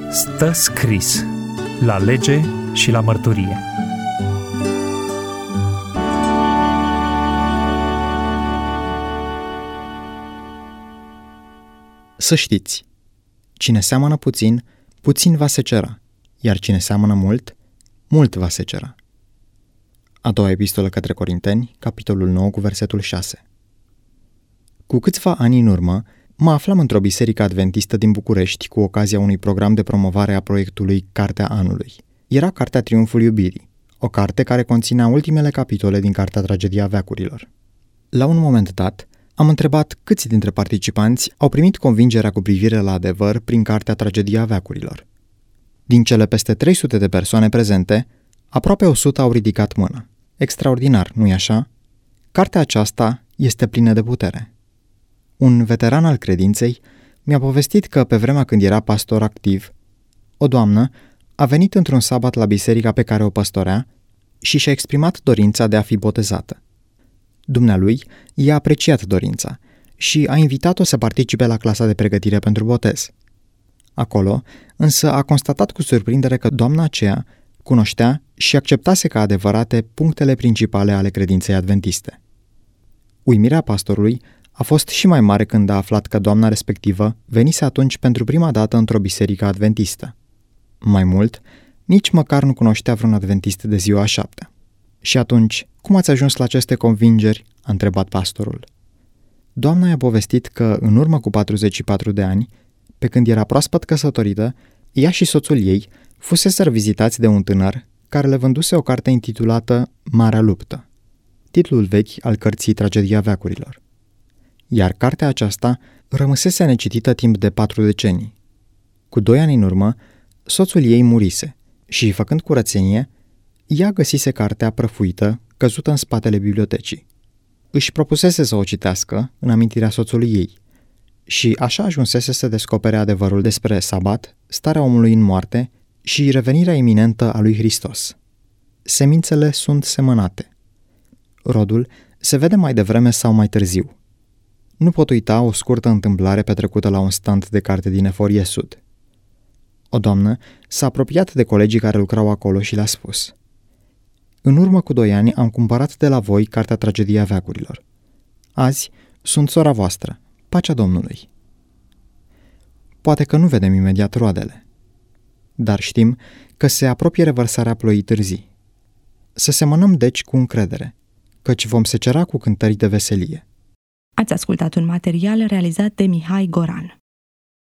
Stă scris la lege și la mărturie. Să știți, cine seamănă puțin, puțin va secera, iar cine seamănă mult, mult va secera. A doua epistolă către Corinteni, capitolul 9, cu versetul 6. Cu câțiva ani în urmă, mă aflam într-o biserică adventistă din București cu ocazia unui program de promovare a proiectului Cartea Anului. Era Cartea Triumful Iubirii, o carte care conținea ultimele capitole din Cartea Tragedia Veacurilor. La un moment dat, am întrebat câți dintre participanți au primit convingerea cu privire la adevăr prin Cartea Tragedia Veacurilor. Din cele peste 300 de persoane prezente, aproape 100 au ridicat mâna. Extraordinar, nu-i așa? Cartea aceasta este plină de putere. Un veteran al credinței mi-a povestit că pe vremea când era pastor activ, o doamnă a venit într-un sabat la biserica pe care o păstorea și și-a exprimat dorința de a fi botezată. Dumnealui i-a apreciat dorința și a invitat-o să participe la clasa de pregătire pentru botez. Acolo, însă, a constatat cu surprindere că doamna aceea cunoștea și acceptase ca adevărate punctele principale ale credinței adventiste. Uimirea pastorului a fost și mai mare când a aflat că doamna respectivă venise atunci pentru prima dată într-o biserică adventistă. Mai mult, nici măcar nu cunoștea vreun adventist de ziua a 7. Și atunci, cum ați ajuns la aceste convingeri? A întrebat pastorul. Doamna i-a povestit că, în urmă cu 44 de ani, pe când era proaspăt căsătorită, ea și soțul ei fuseseră vizitați de un tânăr care le vânduse o carte intitulată Marea Luptă, titlul vechi al cărții Tragedia Veacurilor. Iar cartea aceasta rămăsese necitită timp de 4 decenii. Cu 2 ani în urmă, soțul ei murise și, făcând curățenie, ea găsise cartea prăfuită, căzută în spatele bibliotecii. Își propusese să o citească în amintirea soțului ei și așa ajunsese să descopere adevărul despre sabat, starea omului în moarte și revenirea iminentă a lui Hristos. Semințele sunt semănate. Rodul se vede mai devreme sau mai târziu. Nu pot uita o scurtă întâmplare petrecută la un stand de carte din Eforie Sud. O doamnă s-a apropiat de colegii care lucrau acolo și le-a spus: în urmă cu 2 ani am cumpărat de la voi Cartea Tragedia Veacurilor. Azi sunt sora voastră, pacea Domnului. Poate că nu vedem imediat roadele, dar știm că se apropie revărsarea ploii târzii. Să semănăm deci cu încredere, căci vom secera cu cântări de veselie. Ați ascultat un material realizat de Mihai Goran.